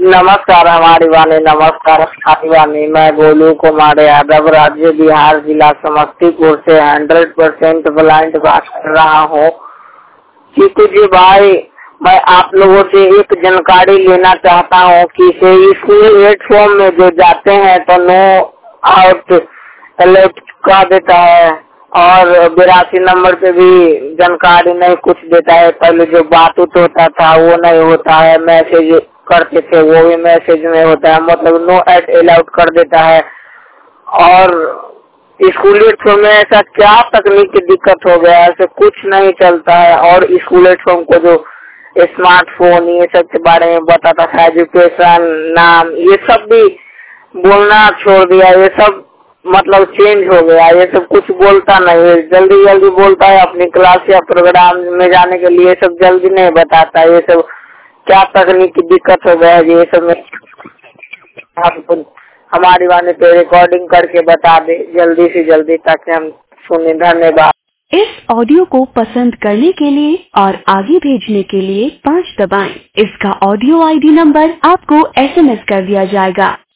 नमस्कार हमारी वाणी, नमस्कार हमारी वाणी। मैं गोलू कुमार यादव, राज्य बिहार, जिला समस्तीपुर से 100% ब्लाइंड बात कर रहा हूँ। कि कुछ भाई, मैं आप लोगों से एक जानकारी लेना चाहता हूँ कि स्कूल प्लेटफॉर्म में जो जाते हैं तो नो आउट अलर्ट का देता है और 82 नंबर पे भी जानकारी नहीं कुछ देता है। पहले जो बात होता था वो नहीं होता है, मैसेज करते थे वो भी मैसेज में होता है, मतलब नो एट अलाउड कर देता है। और स्कूल प्लेटफॉर्म में ऐसा क्या तकनीक की दिक्कत हो गया है, ऐसे कुछ नहीं चलता है। और स्कूल प्लेटफॉर्म को जो स्मार्टफोन ये सब के बारे में बताता था, एजुकेशन नाम ये सब भी बोलना छोड़ दिया, ये सब मतलब चेंज हो गया। ये सब कुछ बोलता नहीं है, जल्दी जल्दी बोलता है अपनी क्लास या प्रोग्राम में जाने के लिए, सब जल्दी नहीं बताता। ये सब क्या तकनीक की दिक्कत हो गया है, ये सब में आप हमारी वाणी पे रिकॉर्डिंग करके बता दे जल्दी से जल्दी, ताकि हम सुने। धन्यवाद। इस ऑडियो को पसंद करने के लिए और आगे भेजने के लिए 5 दबाएं। इसका ऑडियो ID नंबर आपको SMS कर दिया जाएगा।